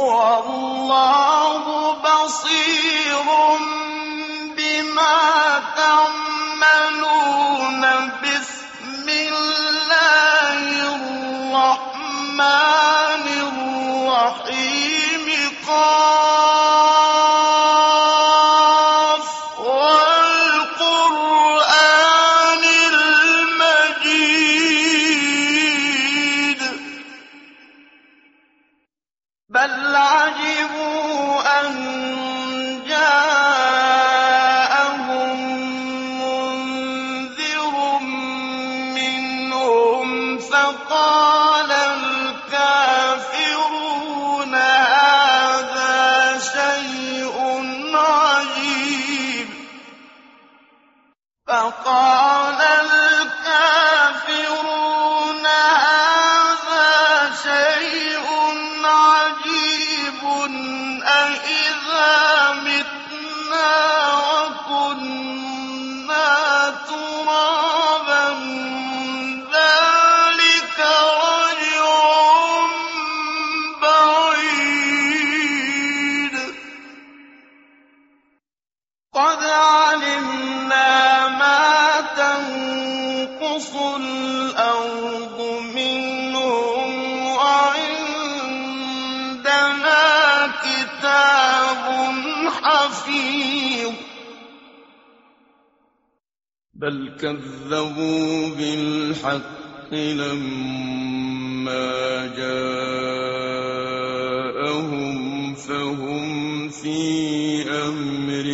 وَاللَّهُ بَصِيرٌ بِمَا تَعْمَلُونَ بِسْمِ اللَّهِ الرَّحْمَٰنِ الرَّحِيمِ قاف وَالْقُرْآنِ الْمَجِيدِ بَلْ عَجِبُوا أَن جَاءَهُم مُّنذِرٌ مِّنْهُمْ فَقَالَ الْكَافِرُونَ هَٰذَا شَيْءٌ عَجِيبٌ أَإِذَا مِتْنَا وَكُنَّا تُرَابًا ذَٰلِكَ رَجْعٌ بَعِيدٌ قَدْ عَلِمْنَا مَا تَنقُصُ الْأَرْضُ مِنْهُمْ وَعِندَنَا كِتَابٌ حَفِيظٌ بَلْ كَذَّبُوا بِالْحَقِّ لَمَّا جَاءَهُمْ فَهُمْ فِي أَمْرٍ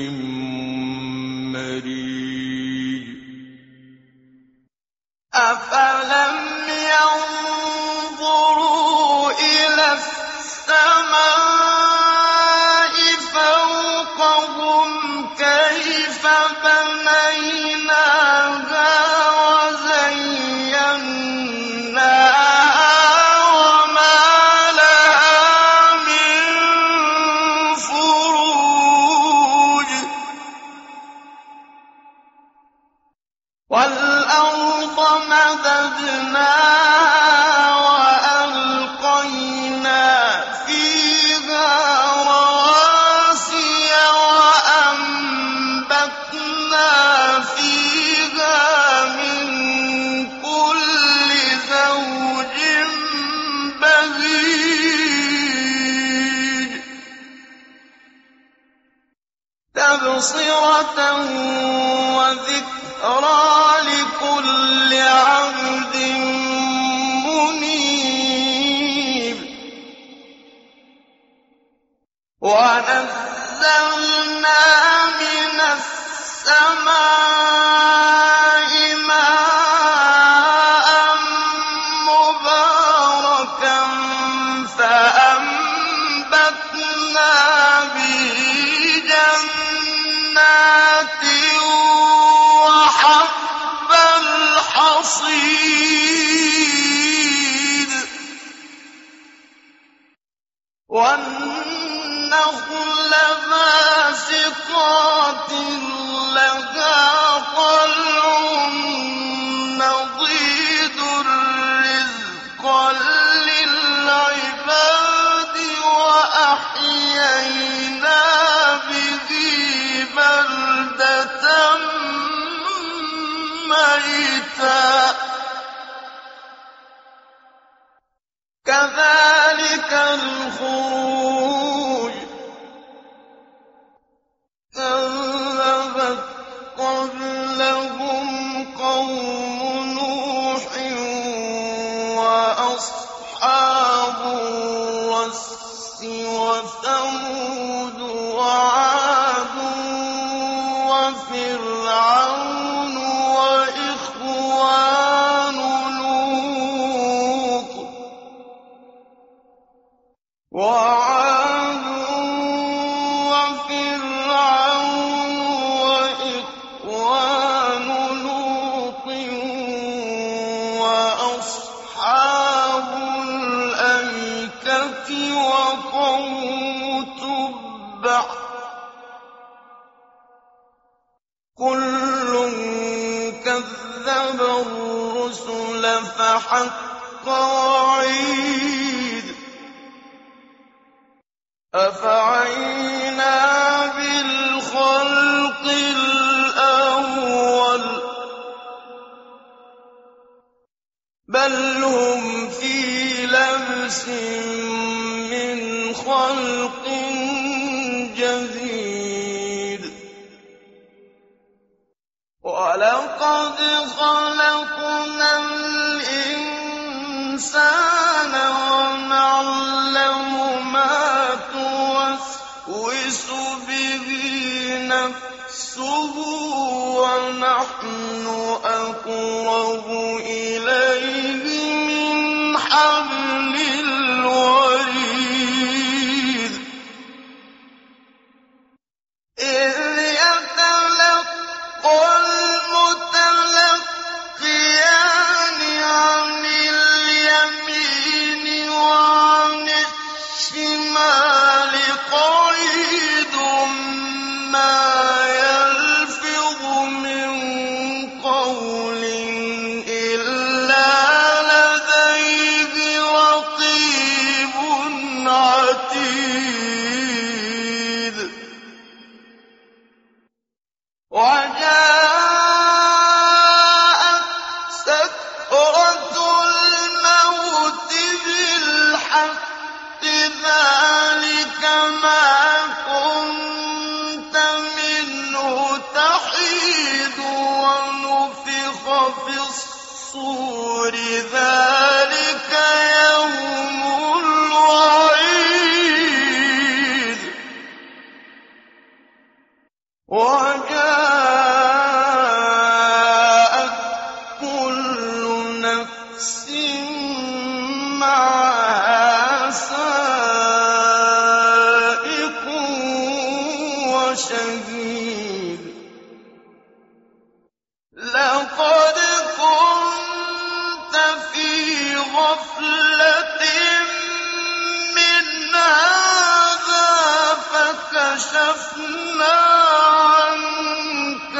مَّرِيجٍ أَفَلَمْ يَنظُرُوا إِلَى السَّمَاءِ فَوْقَهُمْ كَيْفَ بَنَيْنَاهَا وَزَيَّنَّاهَا وَمَا لَهَا مِن فُرُوجٍ وَالْأَرْضَ مَدَدْنَاهَا وَأَلْقَيْنَا فِيهَا رَوَاسِيَ وَأَنبَتْنَا فِيهَا مِن كُلِّ زَوْجٍ بَهِيجٍ تَبْصِرَةً وَذِكْرَىٰ لِكُلِّ عَبْدٍ مُّنِيبٍ وَنَزَّلْنَا مِنَ السَّمَاءِ مَاءً مُّبَارَكًا فَأَنبَتْنَا بِهِ جَنَّاتٍ وَحَبَّ الْحَصِيدِ وَالنَّخْلَ بَاسِقَاتٍ لَّهَا طَلْعٌ نَّضِيدٌ رِّزْقًا لِّلْعِبَادِ وَأَحْيَيْنَا بِهِ بَلْدَةً مَّيْتًا كَذَٰلِكَ الْخُرُوجُ كَذَّبَتْ قَبْلَهُمْ قَوْمُ نُوحٍ وَأَصْحَابُ الرَّسِّ وَثَمُودُ وَعَادٌ وَفِرْعَوْنُ وَإِخْوَانُ لُوطٍ وَعَادٌ وَفِرْعَوْنُ وَإِخْوَانُ لُوطٍ وَأَصْحَابُ الْأَيْكَةِ وَقَوْمُ تُبَّعٍ ۚ كُلٌّ كَذَّبَ الرُّسُلَ فَحَقَّ وَعِيدِ أفعينا بالخلق الأول بل هم في لبس من خلق جديد ولقد خلقنا الإنسان ونعلم ما توسوس به نفسه ونحن أقرب إليه من حبل الوريد إذ يتلقى المتلقيان عن اليمين وعن الشمال قعيد ما يلفظ من قول إلا لديه رقيب عتيد وجاءت سكرة الموت بالحق ذلك ما كنت منه تحيد ونفخ في الصور ذلك يوم الوعيد وجاءت كل نفس معها سائق وشهيد لقد كنت في غفلة من هذا فكشفنا عنك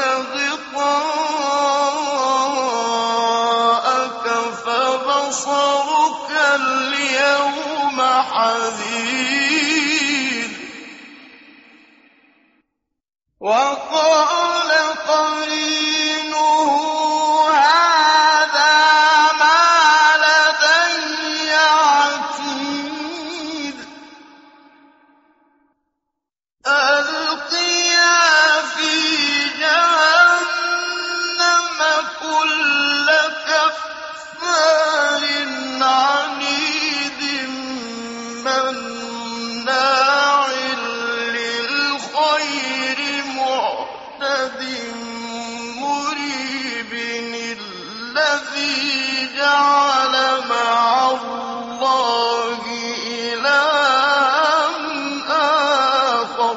غطاءك فبصرك اليوم حديد وقال قرينه هذا ما لدي عتيد ألقيا في جهنم كل كفار عنيد مناع للخير معتد مريب الذي جعل مع الله إلها آخر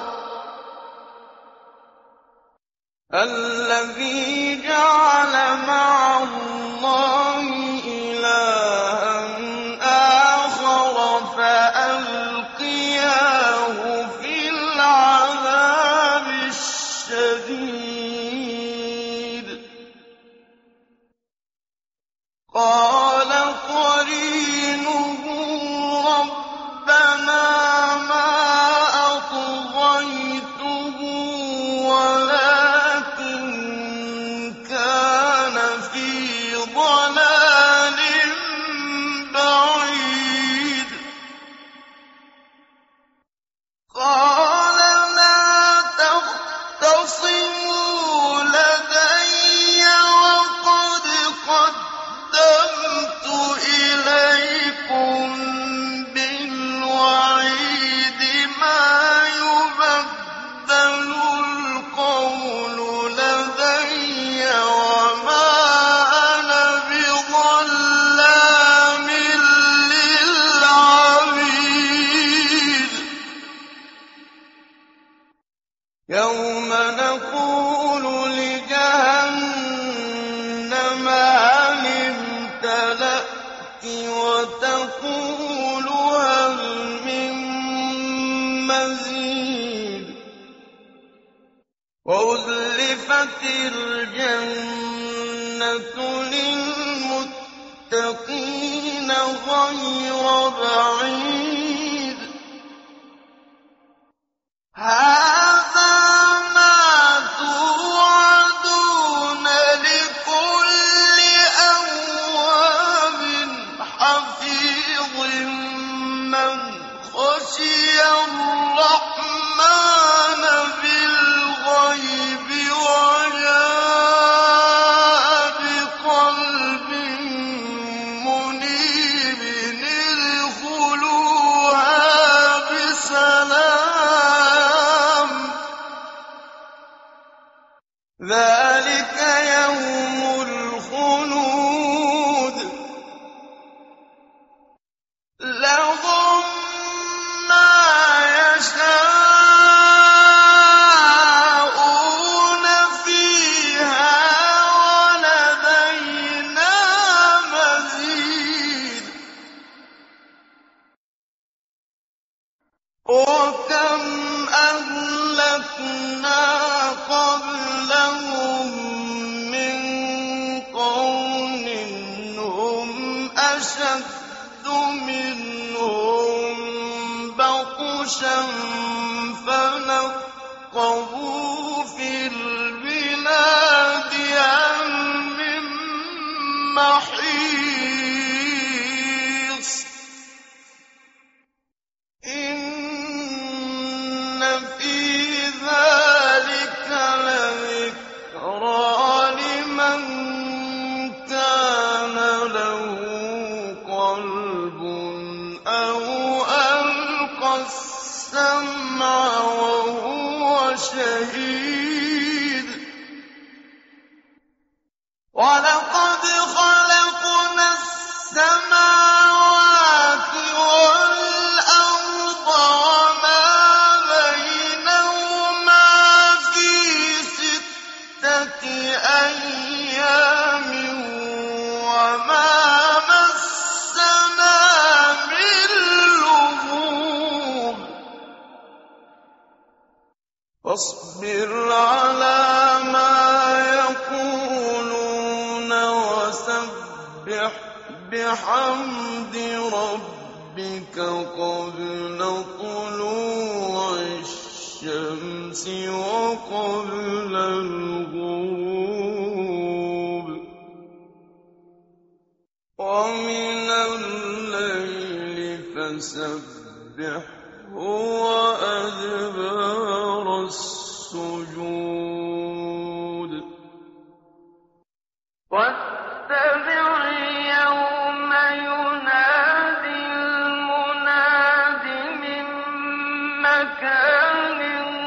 الذي جعل مع الله إلها آخر فألقياه في العذاب الشديد قال قرينه ربنا ما أطغيته ولكن كان في ضلال بعيد قال لا تختصموا لدي وقد قدمت إليكم بالوعيد ما يبدل القول لدي وما أنا بظلام للعبيد يوم نقول لجهنم هل امتلأت وتقول هل من مزيد وأزلفت الجنة للمتقين غير بعيد خَشِيَ الرَّحْمَٰنَ بِالْغَيْبِ وَجَاءَ بِقَلْبٍ مُّنِيبٍ ادْخُلُوهَا بِسَلَامٍ ۖ ذَٰلِكَ يَوْمُ الْخُلُودِ ۚ لَهُم مَّا يَشَاءُونَ فِيهَا وَلَدَيْنَا مَزِيدٌ وَكَمْ أَهْلَكْنَا قَبْلَهُم مِّن قَرْنٍ هُمْ أَشَدُّ مِنْهُم بَطْشًا فَنَقَّبُوا فِي الْبِلَادِ هَلْ مِن مَّحِيصٍ إِنَّ فِي ذَٰلِكَ لَذِكْرَىٰ لِمَن كَانَ لَهُ قَلْبٌ أَوْ أَلْقَى السَّمْعَ وَهُوَ شَهِيدٌ وَلَقَدْ خَلَقْنَا السَّمَاوَاتِ وَالْأَرْضَ وَمَا بَيْنَهُمَا فِي سِتَّةِ أَيَّامٍ وَمَا مَسَّنَا مِن لُّغُوبٍ فاصبر عَلَىٰ مَا يَقُولُونَ وَسَبِّحْ بِحَمْدِ رَبِّكَ قَبْلَ طُلُوعِ الشَّمْسِ وَقَبْلَ الْغُرُوبِ وَمِنَ اللَّيْلِ فَسَبِّحْهُ وَأَدْبَارَ السُّجُودِ وَاتَّبِعْ يَوْمَ يُنَادِ الْمُنَادِ مِن مَّكَانٍ